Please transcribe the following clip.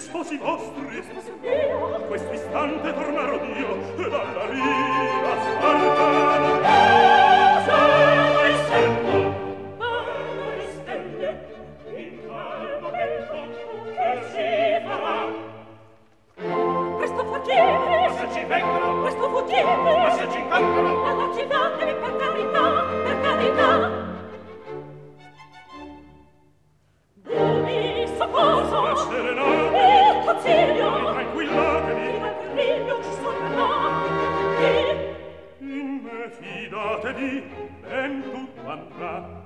sposi vostri, in questo istante tornerò Dio, e dalla riva spartana. Ma se ci vengono, questo fuggire, ma se ci incontrano, alla città, per carità, per carità. Dumi soccorso, Ma serenatevi, il consiglio, tranquillatevi, il tranquillo ci sorrerà. in me fidatevi, ben tutto andrà.